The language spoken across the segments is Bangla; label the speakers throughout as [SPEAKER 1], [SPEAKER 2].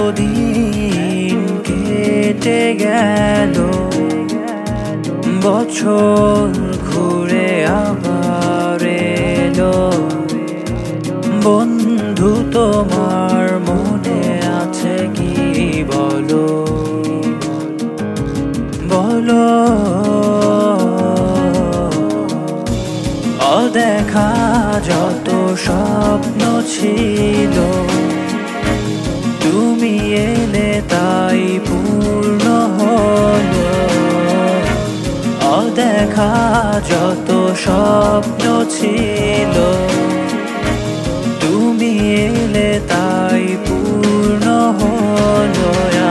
[SPEAKER 1] দিন কেটে গেল, বছর ঘুরে আবার এলো। বন্ধু তোমার মনে আছে কি বলো, বলো। অদেখা যত স্বপ্ন ছিল, তুমি এলে তাই পূর্ণ হলো। অদেখা যত স্বপ্ন ছিল, তুমি এলে তাই পূর্ণ হলো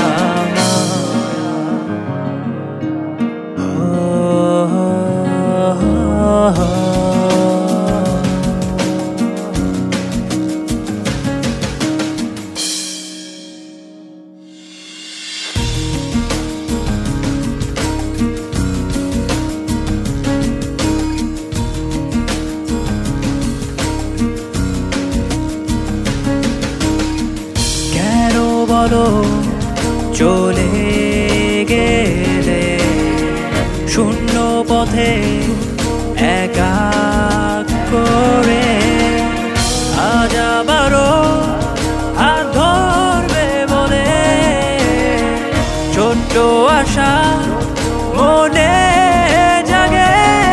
[SPEAKER 1] বলো চলে গেলে শূন্য পথে একা করে। আজ আবারও হাত ধরবে বলে ছোট্ট আশা মনে জাগে।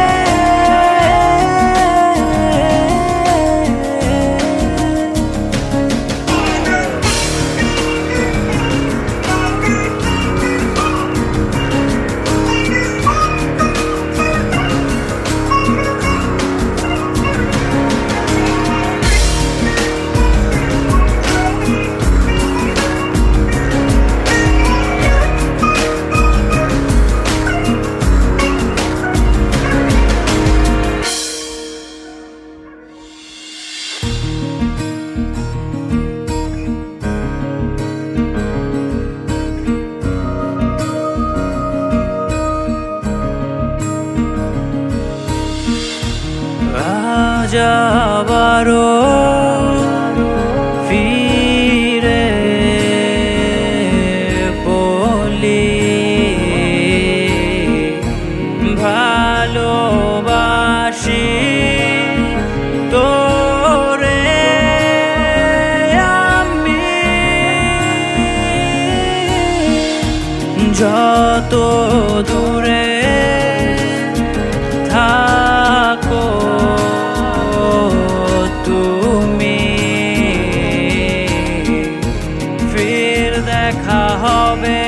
[SPEAKER 1] আবারও ফিরে বলি ভালোবাসি তোরে আমি। যত দূরে থাকো তুমি, ফির দেখা হবে।